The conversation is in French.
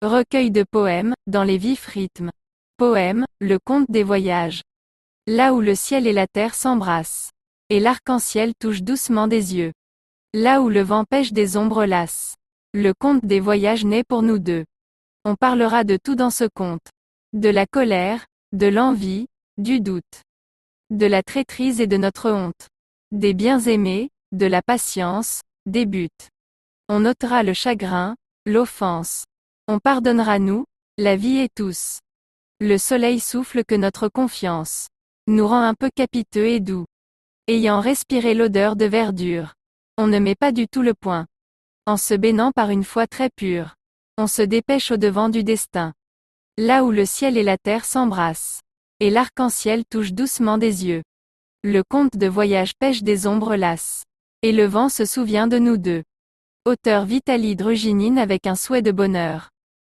Recueil de poèmes, dans les vifs rythmes. Poème, le conte des voyages. Là où le ciel et la terre s'embrassent. Et l'arc-en-ciel touche doucement des yeux. Là où le vent pêche des ombres lasses. Le conte des voyages naît pour nous deux. On parlera de tout dans ce conte. De la colère, de l'envie, du doute. De la traîtrise et de notre honte. Des biens aimés, de la patience, des buts. On notera le chagrin, l'offense. On pardonnera nous, la vie et tous. Le soleil souffle que notre confiance nous rend un peu capiteux et doux. Ayant respiré l'odeur de verdure. On ne met pas du tout le point. En se baignant par une foi très pure. On se dépêche au-devant du destin. Là où le ciel et la terre s'embrassent. Et l'arc-en-ciel touche doucement des yeux. Le conte de voyage pêche des ombres lasses. Et le vent se souvient de nous deux. Auteur Vitaly Druginine avec un souhait de bonheur.